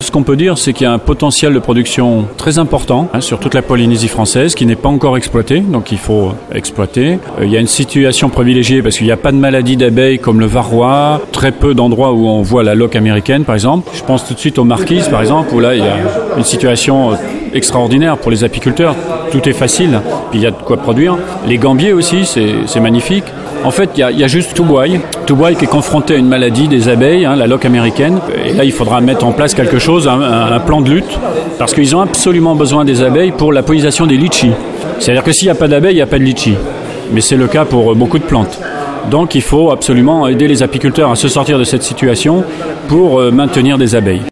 ce qu'on peut dire, c'est qu'il y a un potentiel de production très important sur toute la Polynésie française qui n'est pas encore exploité, donc il faut exploiter. Il y a une situation privilégiée parce qu'il n'y a pas de maladie d'abeilles comme le varroa, très peu d'endroits où on voit la loque américaine par exemple. Je pense tout de suite aux Marquises par exemple, où là il y a une situation extraordinaire pour les apiculteurs. Tout est facile, puis il y a de quoi produire. Les gambiers aussi, c'est magnifique. En fait, il y a juste Tubuai qui est confronté à une maladie des abeilles, la loque américaine. Et là, il faudra mettre en place quelque chose, un plan de lutte, parce qu'ils ont absolument besoin des abeilles pour la pollinisation des litchis. C'est-à-dire que s'il n'y a pas d'abeilles, il n'y a pas de litchis. Mais c'est le cas pour beaucoup de plantes. Donc, il faut absolument aider les apiculteurs à se sortir de cette situation pour maintenir des abeilles.